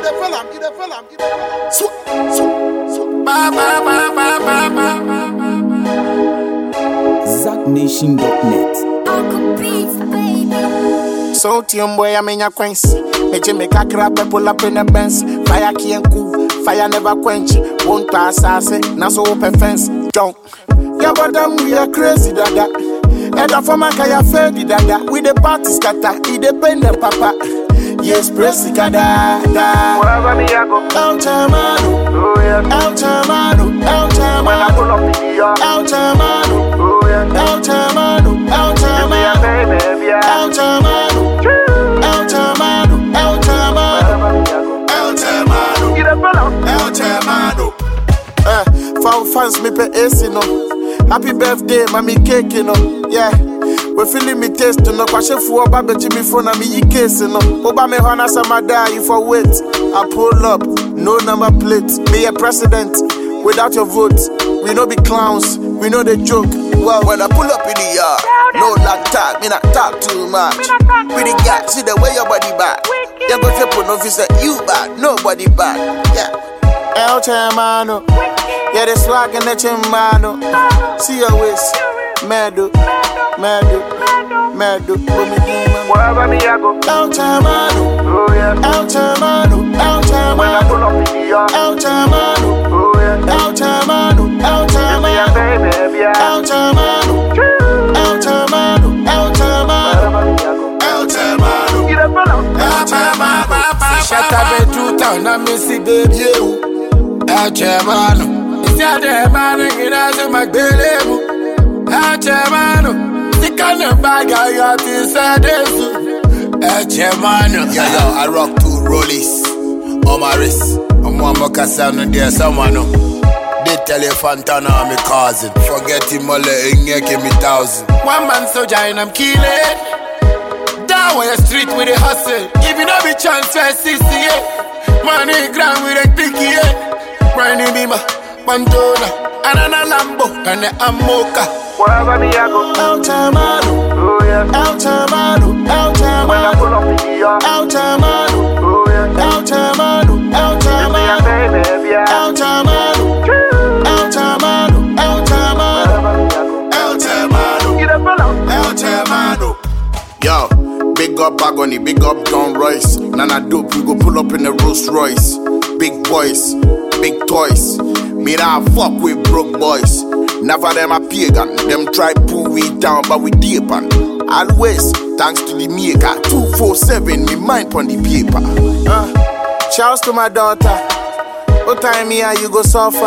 ZachNation.net. So team boy, I'm in your quench. Make you make a crap and pull up in the Benz. Fire can't cool, fire never quench. Won't pass us, now so open fence. Don't. Yeah, but them we are crazy, dada. And the former kaya fedi, dada. We the party scatter, he depend on papa. Yes, press it, dada. Wherever me I go, El Chamano, oh yeah. El Chamano, El When I pull Chamano, up in the yard, El Chamano, oh yeah. El Chamano, El Give me a Chamano, baby, yeah. El Chamano, El Chamano, El Chamano, Wherever me I go, El Chamano, get a fellow. El Chamano. For fans me pe AC no. Happy birthday, mommy cake no. Yeah. We feeling me taste no. Kwashe fu oba beji me phone na me yi case no. Oba me hona samada you for wait. I pull up, no number plate. Me a president without your vote. We no be clowns, we know the joke. Well, when I pull up in the yard, no long talk, me not talk too much. We the guy, see the way your body back. You go to put no say you bad, nobody bad. Yeah. El Chamano, yeah, the swag and the Chamano. See your waist, Medu, Wherever me I go, El Chamano, oh yeah. El Chamano, El When I pull Chamano, up in the yard, El Chamano, oh yeah. El Chamano, El Give me a Chamano, baby, yeah. El Chamano, El Chamano, El Chamano, Wherever me I go, El Chamano, get a fellow. El Chamano. Shut up and two town, I miss it, baby. El Chamano, it's your damn man, and I'm my baby. El Chamano, the kind of bag I got inside this. El Chamano, Yo, I rock two rollies on my wrist. I'm one more sound and there's someone. They tell you Fantana, I'm a cousin. Forget him, all the give me 1,000. one man soldier and I'm killing. Down on the street with a hustle. If you know me chance for 68, money ground with a picky. Grinding Bima, Pantona, and a Lambo, and a Amoka. Wherever me I go, El Chamano, oh yeah. El Chamano, El When I pull Chamano, up in the yard, El Chamano, oh yeah. El Chamano, El Give me a Chamano, baby, yeah. El Chamano, El Chamano, El Chamano, Wherever me I go, El Chamano, get a fellow. El Chamano. Yo, big up Agony, big up Don Royce. Nana dope, we go pull up in the Rolls Royce. Big boys, big toys. Me nah fuck with broke boys. Never them a pagan. Them try pull we down, but we deep on. Always, thanks to the maker. 247, me mind on the paper. Shouts to my daughter. What time here you go suffer?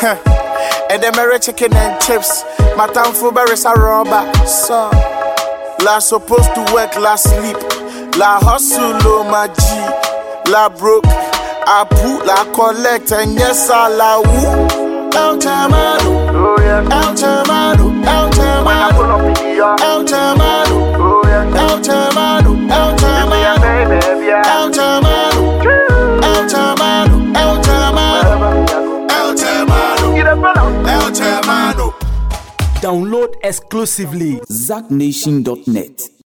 And them are chicken and chips. My town for berries are rubber. So, la supposed to work, la sleep. La hustle, oh my G. La broke, I put, la collect, and yes, I la woo. El Chamano, Oh yeah. El Chamano, El When I pull Chamano, up in the yard, El Chamano, oh yeah. El Chamano, El Give me a Chamano, baby, yeah. El Chamano, El Chamano, El Chamano, Wherever me I go, El Chamano, get a fellow. El Chamano. Download exclusively ZachNation.net.